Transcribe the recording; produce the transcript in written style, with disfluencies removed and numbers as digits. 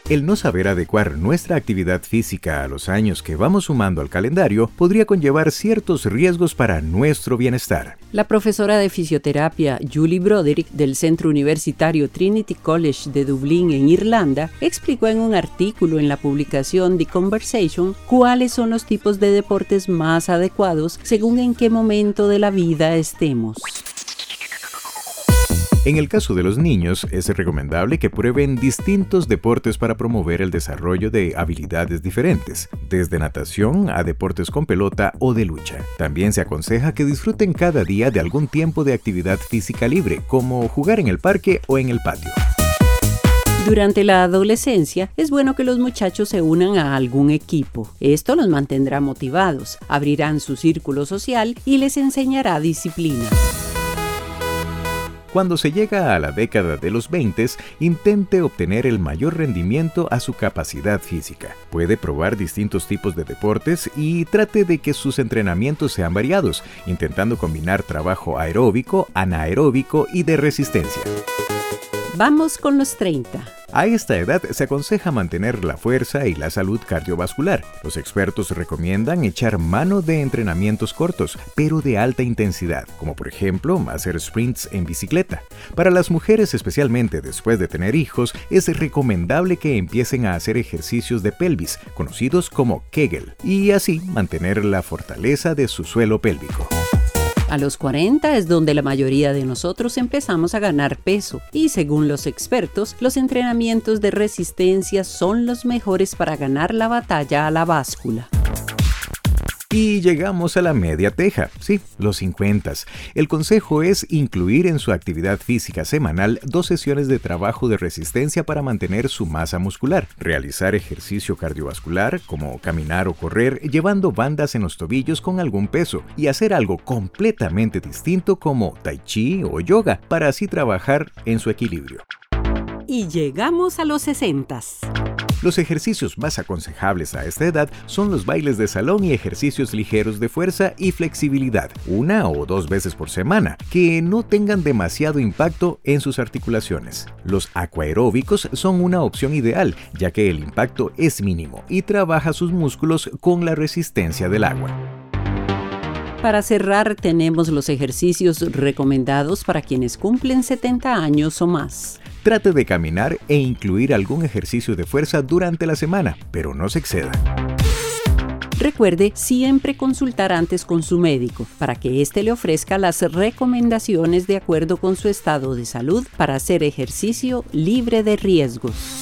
El no saber adecuar nuestra actividad física a los años que vamos sumando al calendario podría conllevar ciertos riesgos para nuestro bienestar. La profesora de fisioterapia Julie Broderick del Centro Universitario Trinity College de Dublín en Irlanda explicó en un artículo en la publicación The Conversation cuáles son los tipos de deportes más adecuados según en qué momento de la vida estemos. En el caso de los niños, es recomendable que prueben distintos deportes para promover el desarrollo de habilidades diferentes, desde natación a deportes con pelota o de lucha. También se aconseja que disfruten cada día de algún tiempo de actividad física libre, como jugar en el parque o en el patio. Durante la adolescencia, es bueno que los muchachos se unan a algún equipo. Esto los mantendrá motivados, abrirán su círculo social y les enseñará disciplina. Cuando se llega a la década de los 20, intente obtener el mayor rendimiento a su capacidad física. Puede probar distintos tipos de deportes y trate de que sus entrenamientos sean variados, intentando combinar trabajo aeróbico, anaeróbico y de resistencia. Vamos con los 30. A esta edad se aconseja mantener la fuerza y la salud cardiovascular. Los expertos recomiendan echar mano de entrenamientos cortos, pero de alta intensidad, como por ejemplo hacer sprints en bicicleta. Para las mujeres, especialmente después de tener hijos, es recomendable que empiecen a hacer ejercicios de pelvis, conocidos como Kegel, y así mantener la fortaleza de su suelo pélvico. A los 40 es donde la mayoría de nosotros empezamos a ganar peso y según los expertos, los entrenamientos de resistencia son los mejores para ganar la batalla a la báscula. Y llegamos a la media teja, sí, los 50. El consejo es incluir en su actividad física semanal 2 sesiones de trabajo de resistencia para mantener su masa muscular, realizar ejercicio cardiovascular como caminar o correr llevando bandas en los tobillos con algún peso y hacer algo completamente distinto como tai chi o yoga para así trabajar en su equilibrio. Y llegamos a los 60. Los ejercicios más aconsejables a esta edad son los bailes de salón y ejercicios ligeros de fuerza y flexibilidad, 1 o 2 veces por semana, que no tengan demasiado impacto en sus articulaciones. Los aquaeróbicos son una opción ideal, ya que el impacto es mínimo y trabaja sus músculos con la resistencia del agua. Para cerrar, tenemos los ejercicios recomendados para quienes cumplen 70 años o más. Trate de caminar e incluir algún ejercicio de fuerza durante la semana, pero no se exceda. Recuerde siempre consultar antes con su médico para que éste le ofrezca las recomendaciones de acuerdo con su estado de salud para hacer ejercicio libre de riesgos.